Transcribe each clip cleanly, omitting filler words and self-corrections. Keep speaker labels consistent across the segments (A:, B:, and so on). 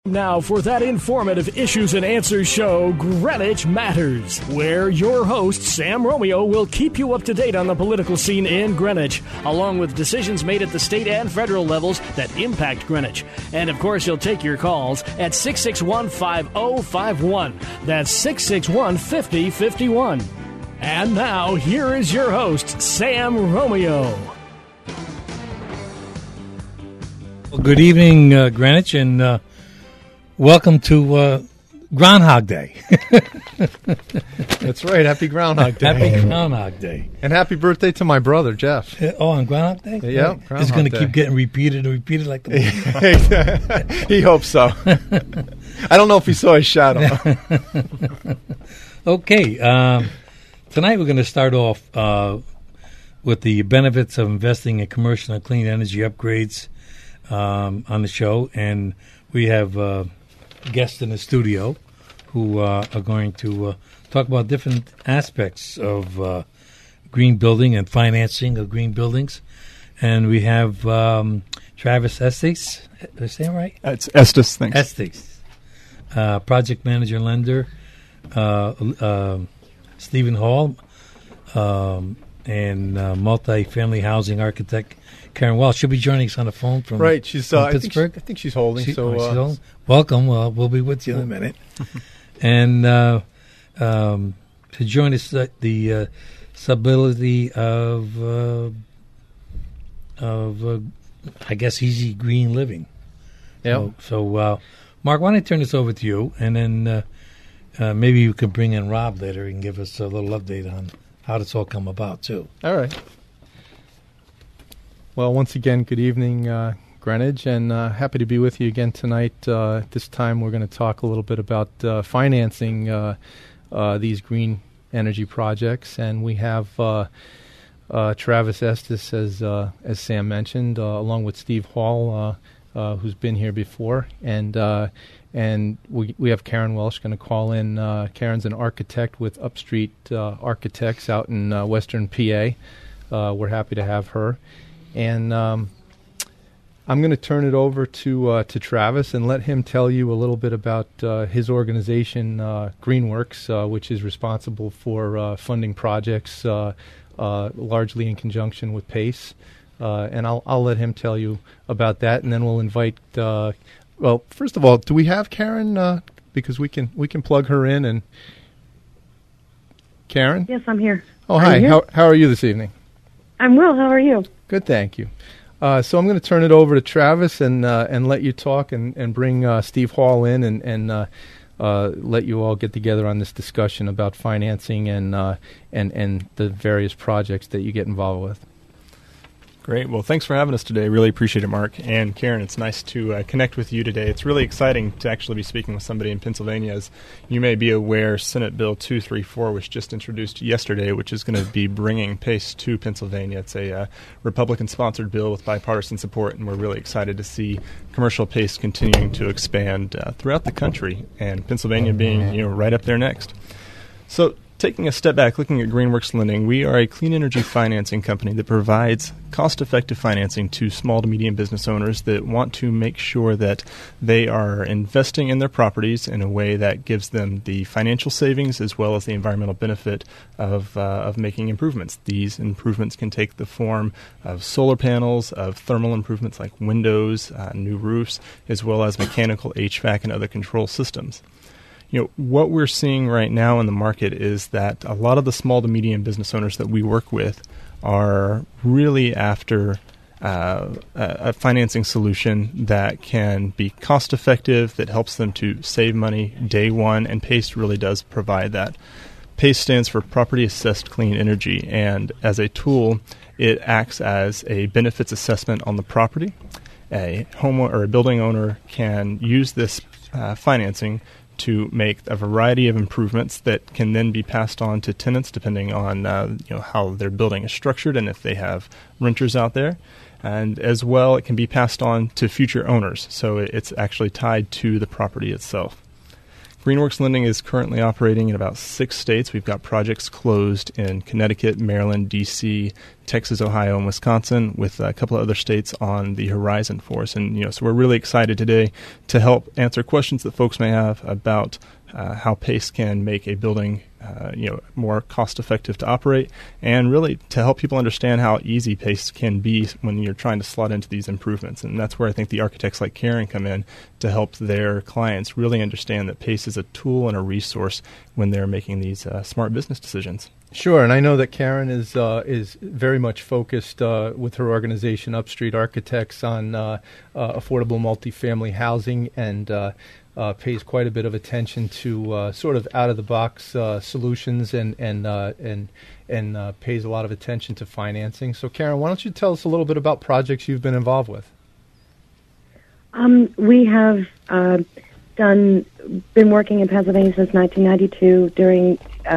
A: Now for that informative issues and answers show, Greenwich Matters, where your host, Sam Romeo, will keep you up to date on the political scene in Greenwich, along with decisions made at the state and federal levels that impact Greenwich. And, of course, he'll take your calls at 661-5051. That's 661-5051. And now, here is your host, Sam Romeo.
B: Well, good evening, Greenwich, and welcome to Groundhog Day.
C: That's right. Happy Groundhog Day.
B: Happy Groundhog Day.
C: And happy birthday to my brother, Jeff.
B: On Groundhog Day?
C: Yeah.
B: It's going to keep getting repeated like the
C: He hopes so. I don't know if he saw his shadow.
B: Okay. Tonight we're going to start off with the benefits of investing in commercial and clean energy upgrades on the show. And we have guests in the studio who are going to talk about different aspects of green building and financing of green buildings. And we have Travis Estes. Did I say it right?
D: It's Estes, thanks.
B: Estes, project manager, lender, Stephen Hall, and multi-family housing architect Karen Welsh. She'll be joining us on the phone from
C: right. She's
B: from Pittsburgh.
C: I think she's holding.
B: She's holding. Welcome. Well, we'll be with you in a minute. And to join us, the stability of I guess easy green living.
C: Yeah.
B: So, Mark, why don't I turn this over to you, and then maybe you can bring in Rob later and give us a little update on how this all come about too.
C: All right. Well, once again, good evening, Greenwich, and happy to be with you again tonight. This time we're going to talk a little bit about financing these green energy projects, and we have Travis Estes, as Sam mentioned, along with Steve Hall, who's been here before, and we have Karen Welsh going to call in. Karen's an architect with Upstreet Architects out in Western PA. We're happy to have her. And I'm going to turn it over to Travis and let him tell you a little bit about his organization, Greenworks, which is responsible for funding projects largely in conjunction with PACE. And I'll let him tell you about that, and then we'll invite. Well, first of all, do we have Karen? Because we can plug her in. And Karen?
E: Yes, I'm here.
C: Oh, hi. How are you this evening?
E: I'm well. How are you?
C: Good, thank you. So I'm going to turn it over to Travis and let you talk and bring Steve Hall in and let you all get together on this discussion about financing and the various projects that you get involved with.
D: Great. Well, thanks for having us today. Really appreciate it, Mark. And Karen, it's nice to connect with you today. It's really exciting to actually be speaking with somebody in Pennsylvania. As you may be aware, Senate Bill 234 was just introduced yesterday, which is going to be bringing PACE to Pennsylvania. It's a Republican-sponsored bill with bipartisan support, and we're really excited to see commercial PACE continuing to expand throughout the country, and Pennsylvania being right up there next. So, taking a step back, looking at Greenworks Lending, we are a clean energy financing company that provides cost-effective financing to small to medium business owners that want to make sure that they are investing in their properties in a way that gives them the financial savings as well as the environmental benefit of making improvements. These improvements can take the form of solar panels, of thermal improvements like windows, new roofs, as well as mechanical HVAC and other control systems. What we're seeing right now in the market is that a lot of the small to medium business owners that we work with are really after a financing solution that can be cost effective, that helps them to save money day one, and PACE really does provide that. PACE stands for Property Assessed Clean Energy, and as a tool, it acts as a benefits assessment on the property. A homeowner or a building owner can use this financing to make a variety of improvements that can then be passed on to tenants depending on how their building is structured and if they have renters out there. And as well, it can be passed on to future owners, so it's actually tied to the property itself. Greenworks Lending is currently operating in about 6 states. We've got projects closed in Connecticut, Maryland, D.C., Texas, Ohio, and Wisconsin, with a couple of other states on the horizon for us. And so we're really excited today to help answer questions that folks may have about how PACE can make a building more cost-effective to operate, and really to help people understand how easy PACE can be when you're trying to slot into these improvements. And that's where I think the architects like Karen come in to help their clients really understand that PACE is a tool and a resource when they're making these smart business decisions.
C: Sure, and I know that Karen is very much focused with her organization, Upstreet Architects, on affordable multifamily housing, and pays quite a bit of attention to sort of out-of-the-box solutions, and pays a lot of attention to financing. So, Karen, why don't you tell us a little bit about projects you've been involved with?
E: We have been working in Pennsylvania since 1992, during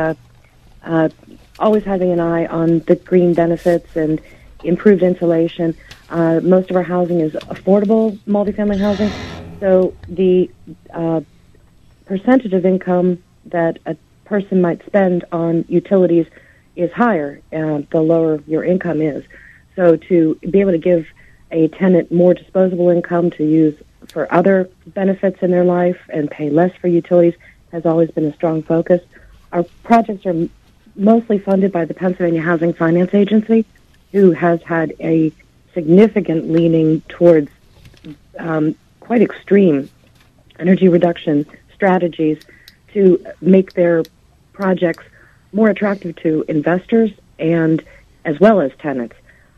E: always having an eye on the green benefits and improved insulation. Most of our housing is affordable multifamily housing, so the percentage of income that a person might spend on utilities is higher the lower your income is. So to be able to give a tenant more disposable income to use for other benefits in their life and pay less for utilities has always been a strong focus. Our projects are mostly funded by the Pennsylvania Housing Finance Agency, who has had a significant leaning towards quite extreme energy reduction strategies to make their projects more attractive to investors and as well as tenants.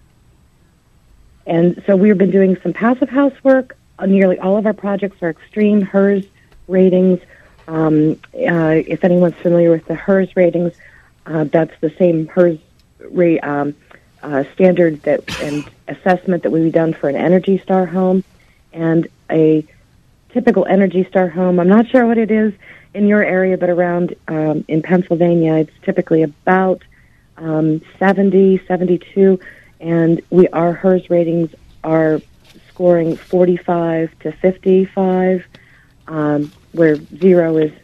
E: And so we've been doing some passive house work. Nearly all of our projects are extreme HERS ratings. If anyone's familiar with the HERS ratings, that's the same HERS standard and assessment that would be done for an Energy Star home. And a typical Energy Star home, I'm not sure what it is in your area, but around in Pennsylvania, it's typically about 70, 72, and our HERS ratings are scoring 45 to 55, where 0 is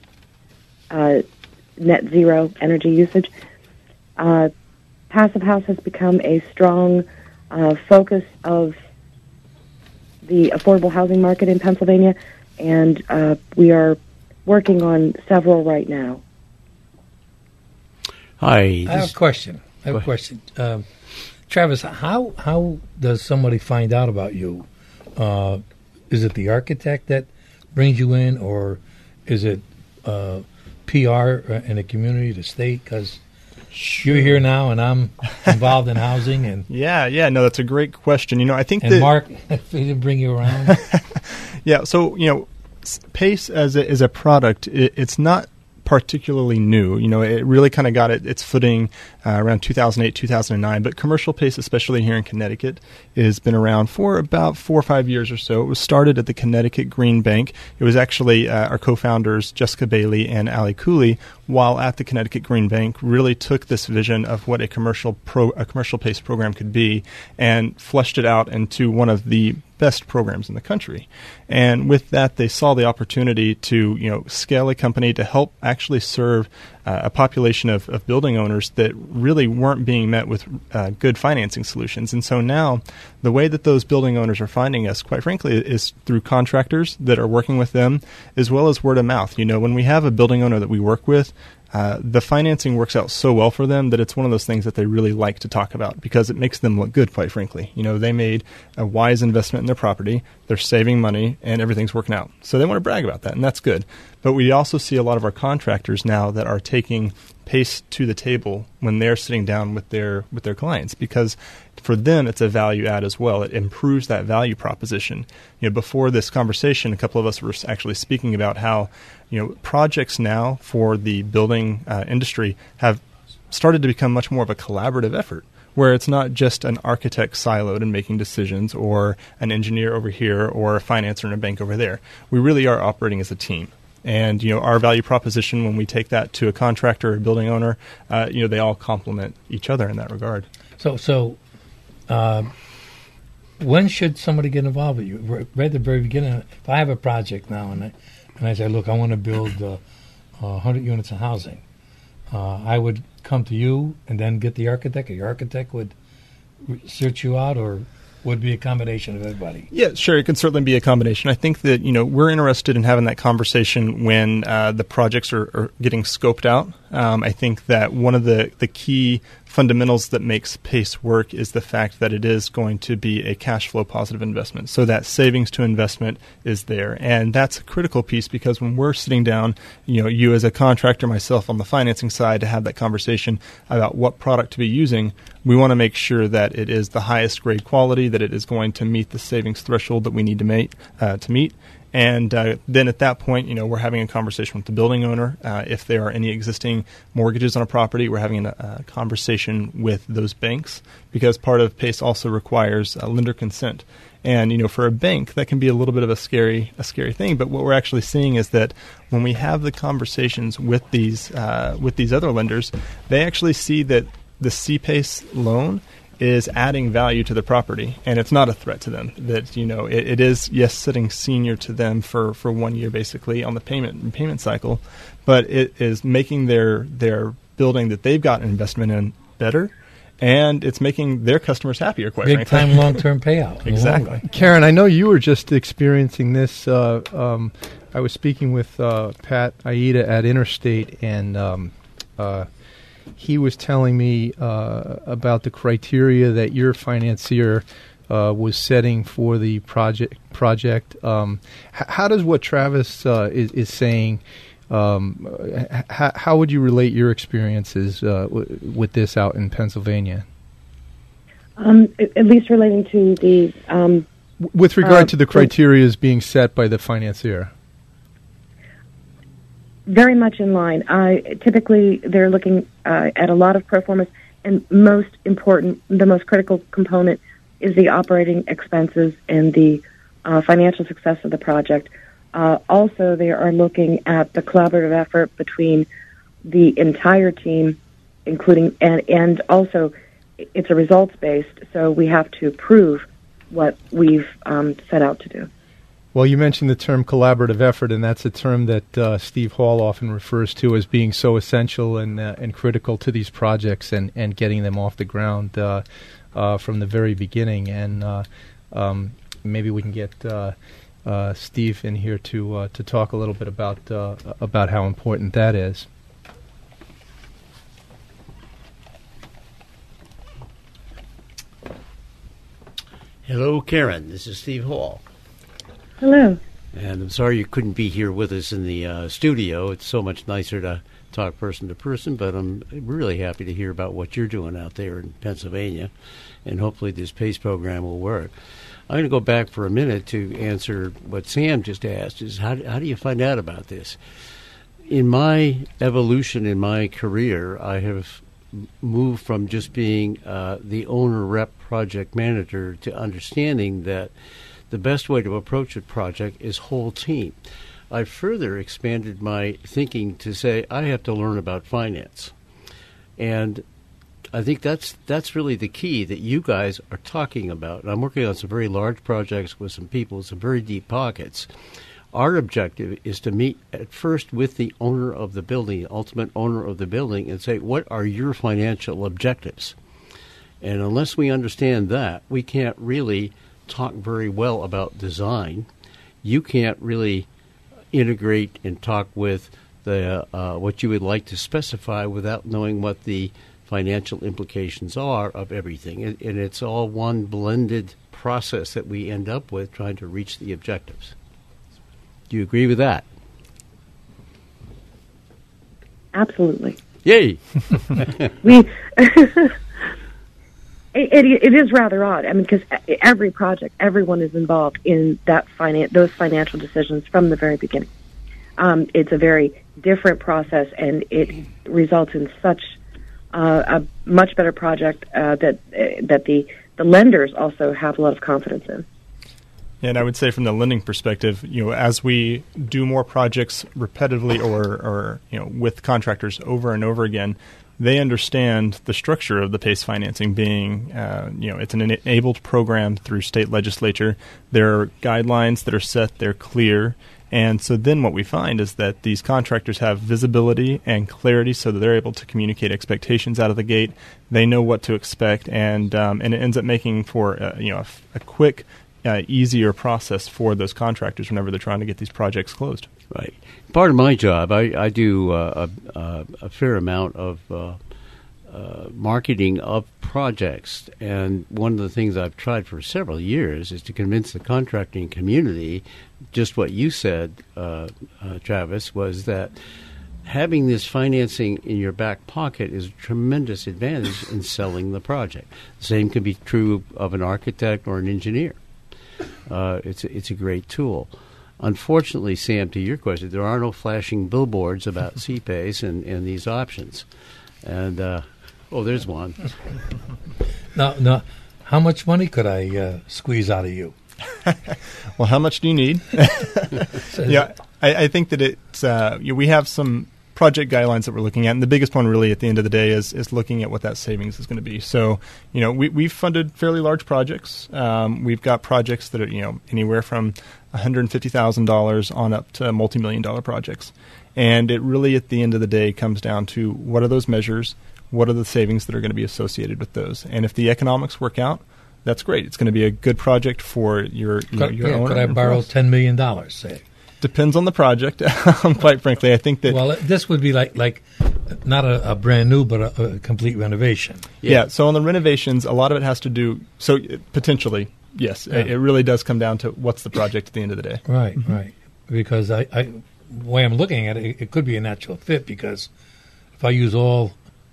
E: net zero energy usage. Passive house has become a strong focus of the affordable housing market in Pennsylvania, and we are working on several right now.
B: Hi. I have a question. Travis, how does somebody find out about you? Is it the architect that brings you in, or is it PR in the community, the state? Because you're here now, and I'm involved in housing. And
D: no, that's a great question. I think
B: and Mark, if he didn't bring you around,
D: So PACE as a product, it's not particularly new. It really kind of got its footing around 2008, 2009. But commercial PACE, especially here in Connecticut, has been around for about 4 or 5 years or so. It was started at the Connecticut Green Bank. It was actually our co-founders, Jessica Bailey and Ali Cooley, while at the Connecticut Green Bank, really took this vision of what a commercial PACE program could be and fleshed it out into one of the best programs in the country. And with that, they saw the opportunity to scale a company to help actually serve a population of building owners that really weren't being met with good financing solutions. And so now the way that those building owners are finding us, quite frankly, is through contractors that are working with them, as well as word of mouth. When we have a building owner that we work with, the financing works out so well for them that it's one of those things that they really like to talk about because it makes them look good, quite frankly. They made a wise investment in their property, they're saving money, and everything's working out. So they want to brag about that, and that's good. But we also see a lot of our contractors now that are taking PACE to the table when they're sitting down with their clients, because for them it's a value add as well. It improves that value proposition. Before this conversation, a couple of us were actually speaking about how projects now for the building industry have started to become much more of a collaborative effort, where it's not just an architect siloed and making decisions, or an engineer over here, or a financer in a bank over there. We really are operating as a team. And our value proposition, when we take that to a contractor or a building owner, they all complement each other in that regard.
B: So when should somebody get involved with you? Right at the very beginning. If I have a project now and I say, look, I want to build 100 units of housing, I would come to you and then get the architect, or your architect would search you out, or would be a combination of everybody?
D: Yeah, sure. It can certainly be a combination. I think that, we're interested in having that conversation when the projects are getting scoped out. I think that one of the key fundamentals that makes PACE work is the fact that it is going to be a cash flow positive investment. So that savings to investment is there. And that's a critical piece, because when we're sitting down, you as a contractor, myself on the financing side, to have that conversation about what product to be using, we want to make sure that it is the highest grade quality, that it is going to meet the savings threshold that we need to meet. And then at that point, we're having a conversation with the building owner. If there are any existing mortgages on a property, we're having a conversation with those banks, because part of PACE also requires lender consent. And, for a bank, that can be a little bit of a scary thing. But what we're actually seeing is that when we have the conversations with these other lenders, they actually see that the CPACE loan is adding value to the property, and it's not a threat to them. That it is, yes, sitting senior to them for 1 year basically on the payment cycle, but it is making their building that they've got an investment in better, and it's making their customers happier. Quite
B: big
D: frankly.
B: time long term payout.
D: Exactly.
C: Karen, I know you were just experiencing this. I was speaking with Pat Aida at Interstate, and he was telling me about the criteria that your financier was setting for the project. How does what Travis is saying? How would you relate your experiences with this out in Pennsylvania?
E: At least relating to the
C: with regard to the criteria being set by the financier.
E: Very much in line. Typically, they're looking at a lot of performance, and most important, the most critical component is the operating expenses and the financial success of the project. Also, they are looking at the collaborative effort between the entire team, including and also it's a results-based, so we have to prove what we've set out to do.
C: Well, you mentioned the term collaborative effort, and that's a term that Steve Hall often refers to as being so essential and critical to these projects and getting them off the ground from the very beginning. And maybe we can get Steve in here to talk a little bit about how important that is.
F: Hello, Karen. This is Steve Hall.
E: Hello.
F: And I'm sorry you couldn't be here with us in the studio. It's so much nicer to talk person to person, but I'm really happy to hear about what you're doing out there in Pennsylvania, and hopefully this PACE program will work. I'm going to go back for a minute to answer what Sam just asked, is how do you find out about this? In my evolution in my career, I have moved from just being the owner rep project manager to understanding that the best way to approach a project is whole team. I further expanded my thinking to say I have to learn about finance. And I think that's really the key that you guys are talking about. And I'm working on some very large projects with some people with some very deep pockets. Our objective is to meet at first with the owner of the building, the ultimate owner of the building, and say, what are your financial objectives? And unless we understand that, we can't really talk very well about design. You can't really integrate and talk with the what you would like to specify without knowing what the financial implications are of everything. And it's all one blended process that we end up with trying to reach the objectives. Do you agree with that?
E: Absolutely.
F: Yay!
E: It is rather odd. I mean, because every project, everyone is involved in those financial decisions from the very beginning. It's a very different process, and it results in such a much better project that the lenders also have a lot of confidence in.
D: And I would say from the lending perspective, as we do more projects repetitively or with contractors over and over again, they understand the structure of the PACE financing being, it's an enabled program through state legislature. There are guidelines that are set, they're clear. And so then what we find is that these contractors have visibility and clarity so that they're able to communicate expectations out of the gate. They know what to expect, and it ends up making for a quick, easier process for those contractors whenever they're trying to get these projects closed.
F: Right. Part of my job, I do a fair amount of marketing of projects, and one of the things I've tried for several years is to convince the contracting community, just what you said, Travis, was that having this financing in your back pocket is a tremendous advantage in selling the project. The same can be true of an architect or an engineer. It's a great tool. Unfortunately, Sam, to your question, there are no flashing billboards about CPACE and these options. And there's one.
B: Now, how much money could I squeeze out of you?
D: Well, how much do you need? Yeah, I think that it's we have some project guidelines that we're looking at, and the biggest one really at the end of the day is looking at what that savings is going to be. So, we've funded fairly large projects. We've got projects that are, anywhere from $150,000 on up to multi-million-dollar projects. And it really, at the end of the day, comes down to what are those measures, what are the savings that are going to be associated with those. And if the economics work out, that's great. It's going to be a good project for your owner.
B: Could I borrow $10 million, say?
D: Depends on the project. Quite frankly, I think that...
B: Well, this would be like not a brand new, but a complete renovation.
D: Yeah, so on the renovations, a lot of it has to do... So potentially, yes, it really does come down to what's the project at the end of the day.
B: Right, right. Because the way I'm looking at it, it could be a natural fit, because if I use all,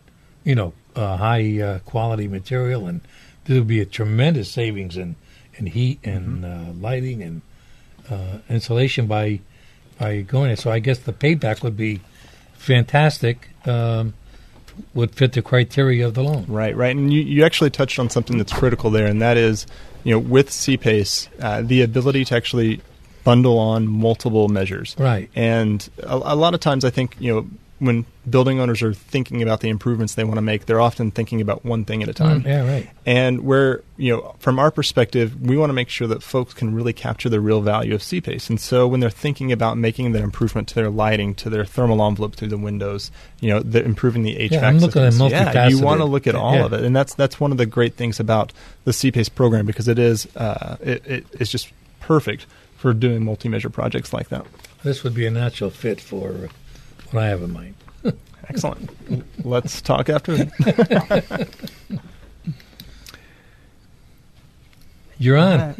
B: high quality material, and there would be a tremendous savings in heat and lighting and insulation by going it. So I guess the payback would be fantastic, would fit the criteria of the loan.
D: Right. And you actually touched on something that's critical there, and that is, with CPACE, the ability to actually bundle on multiple measures.
B: Right.
D: And a lot of times I think, when building owners are thinking about the improvements they want to make, they're often thinking about one thing at a time.
B: Yeah, right.
D: And where, from our perspective, we want to make sure that folks can really capture the real value of CPACE. And so when they're thinking about making that improvement to their lighting, to their thermal envelope through the windows, improving the HVAC
B: I'm looking at
D: systems.
B: multifaceted.
D: You want to look at all of it. And that's one of the great things about the CPACE program, because it is it's just perfect for doing multi-measure projects like that.
B: This would be a natural fit for what I have in mind.
D: Excellent. Let's talk after.
B: You're on.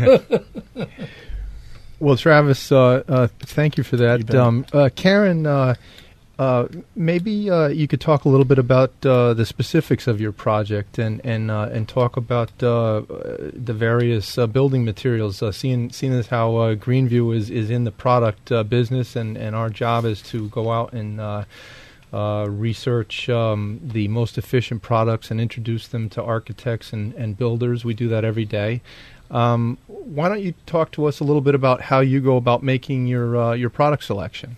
C: Well, Travis, thank you for that. Karen, maybe you could talk a little bit about the specifics of your project and talk about the various building materials. Seeing as how Greenview is in the product business, and our job is to go out and research the most efficient products and introduce them to architects and builders. We do that every day. Why don't you talk to us a little bit about how you go about making your product selection?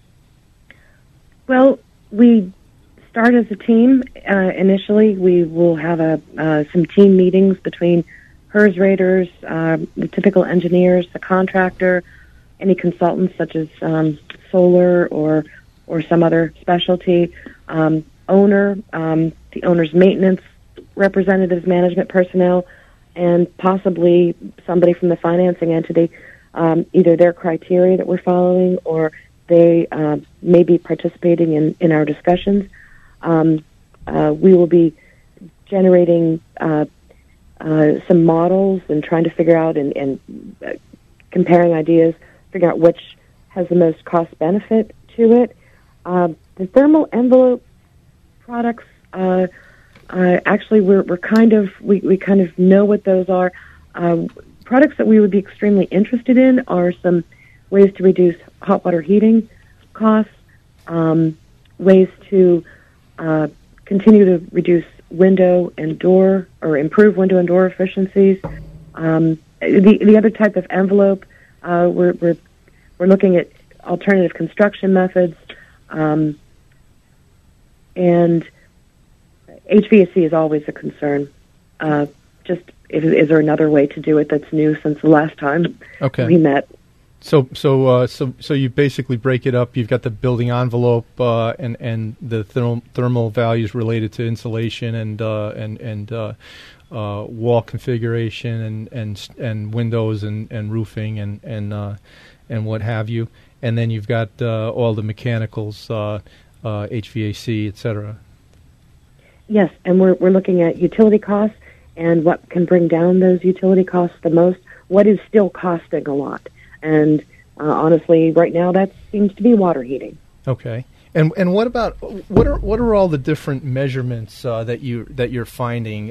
E: Well, we start as a team. Initially, we will have some team meetings between HERS raters, the typical engineers, the contractor, any consultants such as solar or some other specialty, owner, the owner's maintenance representatives, management personnel, and possibly somebody from the financing entity, either their criteria that we're following, or they may be participating in our discussions. We will be generating some models and trying to figure out and comparing ideas, figure out which has the most cost benefit to it. The thermal envelope products, actually, we kind of know what those are. Products that we would be extremely interested in are some ways to reduce hot water heating costs, ways to continue to reduce window and door, or improve window and door efficiencies. The other type of envelope, we're looking at alternative construction methods, and HVAC is always a concern. Is there another way to do it that's new since the last time we met?
C: So you basically break it up. You've got the building envelope and the thermal values related to insulation and wall configuration and windows and roofing and what have you. And then you've got all the mechanicals, HVAC, etc.
E: Yes, and we're looking at utility costs and what can bring down those utility costs the most. What is still costing a lot? And honestly, right now, that seems to be water heating.
C: Okay. And what about what are all the different measurements that you're finding?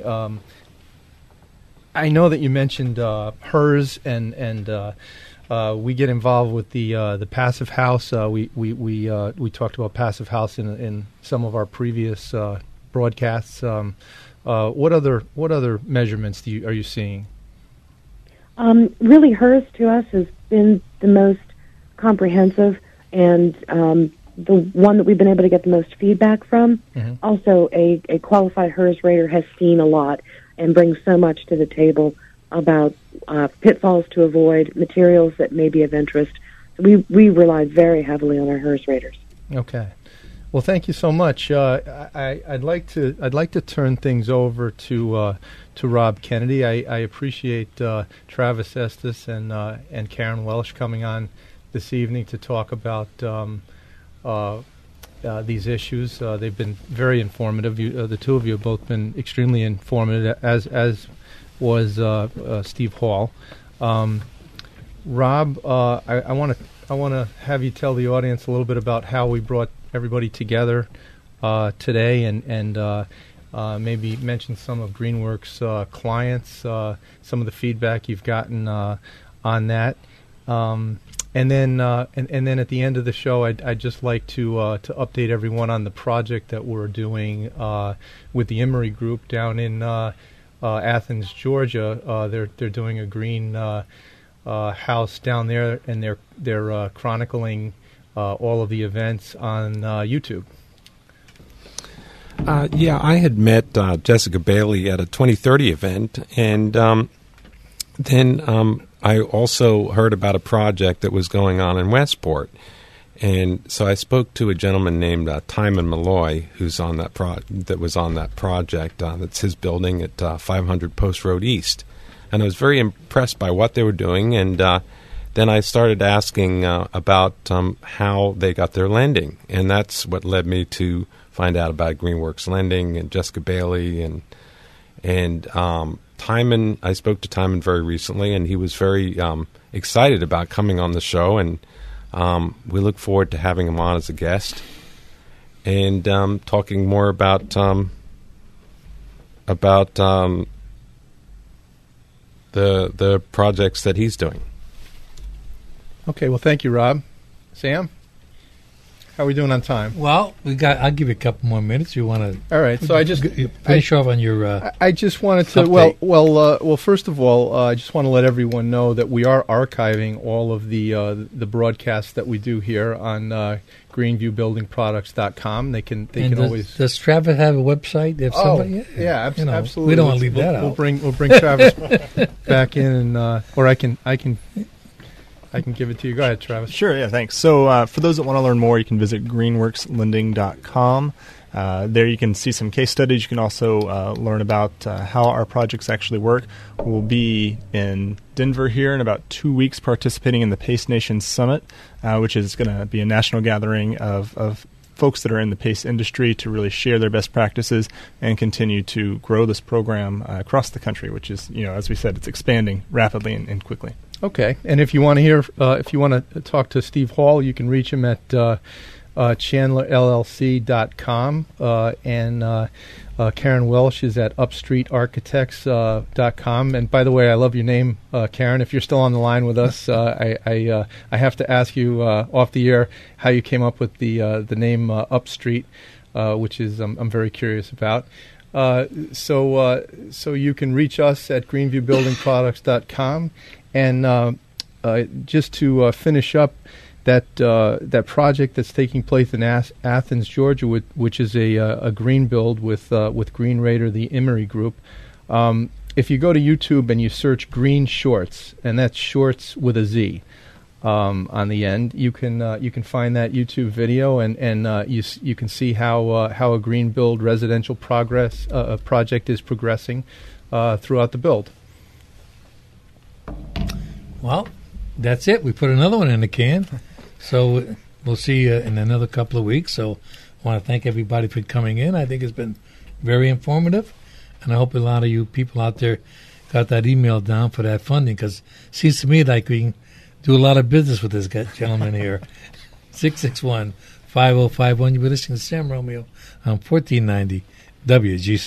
C: I know that you mentioned HERS and we get involved with the passive house. We talked about passive house in some of our previous broadcasts. What other measurements are you seeing?
E: Really, HERS to us has been the most comprehensive and the one that we've been able to get the most feedback from. Mm-hmm. Also, a qualified HERS rater has seen a lot and brings so much to the table about pitfalls to avoid, materials that may be of interest. So we rely very heavily on our HERS raters. Okay.
C: Well, thank you so much. I'd like to turn things over to Rob Kennedy. I appreciate Travis Estes and Karen Welsh coming on this evening to talk about these issues. They've been very informative. The two of you have both been extremely informative, as was Steve Hall. Rob, I want to have you tell the audience a little bit about how we brought everybody together today, and maybe mention some of Greenworks' clients, some of the feedback you've gotten on that, and then at the end of the show, I'd just like to update everyone on the project that we're doing with the Emery Group down in Athens, Georgia. They're doing a green house down there, and they're chronicling all of the events on YouTube.
G: I had met Jessica Bailey at a 2030 event, and then I also heard about a project that was going on in Westport. And so I spoke to a gentleman named Timon Malloy, who's on that that was on that project. That's his building at 500 Post Road East. And I was very impressed by what they were doing, and then I started asking about how they got their lending, and that's what led me to find out about Greenworks Lending and Jessica Bailey and Timon. I spoke to Timon very recently, and he was very excited about coming on the show, and we look forward to having him on as a guest and talking more about the projects that he's doing.
C: Okay, well, thank you, Rob. Sam, how are we doing on time?
B: Well, I'll give you a couple more minutes. You want to?
C: All right. So I just
B: finish off on your.
C: I just wanted to.
B: Update.
C: Well. First of all, I just want to let everyone know that we are archiving all of the broadcasts that we do here on greenviewbuildingproducts.com. They can always.
B: Does Travis have a website? If somebody,
C: absolutely.
B: We don't want to leave that
C: out. We'll bring Travis back in, and or I can give it to you. Go ahead, Travis.
D: Sure, yeah, thanks. So for those that want to learn more, you can visit greenworkslending.com. There you can see some case studies. You can also learn about how our projects actually work. We'll be in Denver here in about 2 weeks participating in the PACE Nation Summit, which is going to be a national gathering of folks that are in the PACE industry to really share their best practices and continue to grow this program across the country, which is, as we said, it's expanding rapidly and quickly.
C: Okay, and if you want to talk to Steve Hall, you can reach him at chandlerllc.com, and Karen Welsh is at upstreetarchitects.com. And by the way, I love your name, Karen. If you're still on the line with us, I have to ask you off the air how you came up with the name Upstreet, which is I'm very curious about. So you can reach us at greenviewbuildingproducts.com. And just to finish up, that project that's taking place in Athens, Georgia, which is a green build with Green Raider, the Emery Group. If you go to YouTube and you search Green Shorts, and that's shorts with a Z on the end, you can find that YouTube video, and you can see how a green build residential project is progressing throughout the build.
B: Well, that's it. We put another one in the can. So we'll see you in another couple of weeks. So I want to thank everybody for coming in. I think it's been very informative. And I hope a lot of you people out there got that email down for that funding, because it seems to me like we can do a lot of business with this gentleman here. 661-5051. You've been listening to Sam Romeo on 1490 WGC.